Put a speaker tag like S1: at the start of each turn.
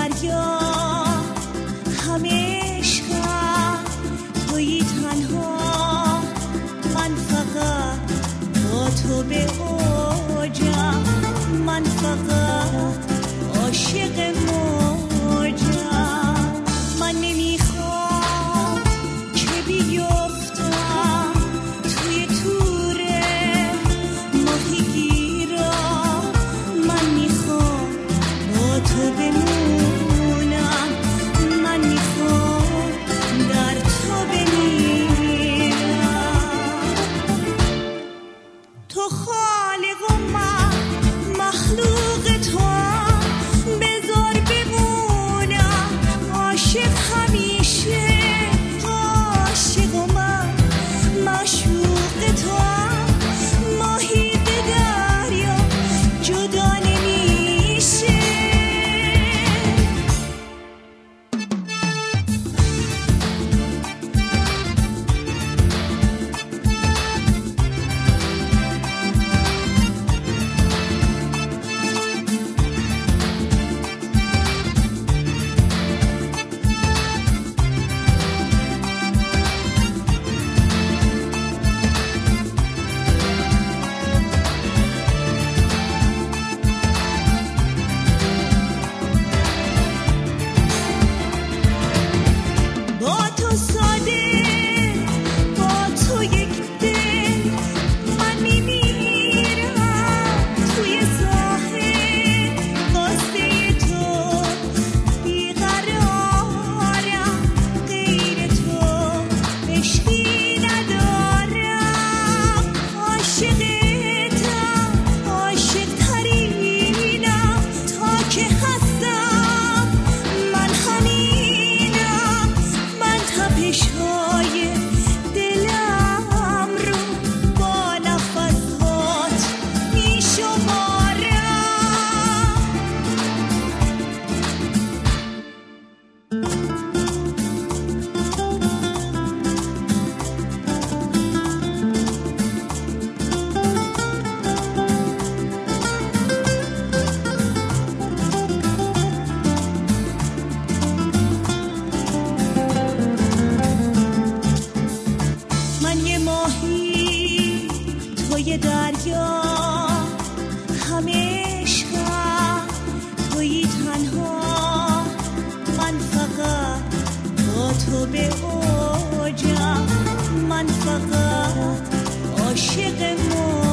S1: دریا همه عشقم، تویی تنها، من فقط با تو به اوجم، من فقط عاشق موجم. من نمیخوام که بیفتم توی توره ماهیگیرا، من میخوام با تو بمونم، من میخوام در تو بمیرم. تو خالق و من مخلوق تو هم، بذار بمونم عاشق همیشه، عاشق و من معشوق تو هم، ماهی به دریا جدا نمیشه. با تو ساده، با تو یک دل، من میمیرم توی ساحل، واسه تو بیقرارم، غیر تو عشقی ندارم، عاشقتم، عاشق ترینم، تا که هستم من همینم، من تپش‌های دلم رو با نفسات میشمارم. من یه ماهی، توی دریا همه عشقم، تویی تنها، من فقط با تو به اوجم، من فقط عاشق